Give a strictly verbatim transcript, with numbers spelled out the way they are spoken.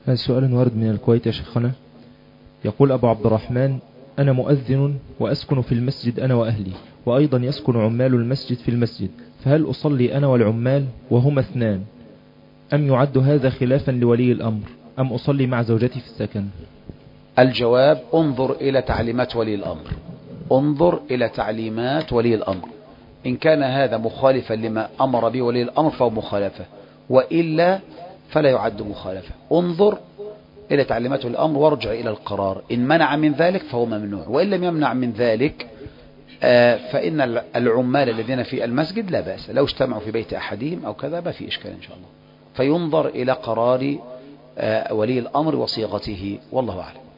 سؤال وارد من الكويت يا شيخنا. يقول أبو عبد الرحمن: أنا مؤذن وأسكن في المسجد أنا وأهلي، وأيضا يسكن عمال المسجد في المسجد، فهل أصلي أنا والعمال وهما اثنان، أم يعد هذا خلافا لولي الأمر، أم أصلي مع زوجتي في السكن؟ الجواب: انظر إلى تعليمات ولي الأمر، انظر إلى تعليمات ولي الأمر. إن كان هذا مخالفا لما أمر به ولي الأمر فهو مخالفة، وإلا فلا يعد مخالفة. انظر إلى تعليمات الأمر وارجع إلى القرار. إن منع من ذلك فهو ممنوع، وإن لم يمنع من ذلك فإن العمال الذين في المسجد لا بأس لو اجتمعوا في بيت أحدهم أو كذا، ما في إشكال إن شاء الله. فينظر إلى قرار ولي الأمر وصيغته، والله أعلم.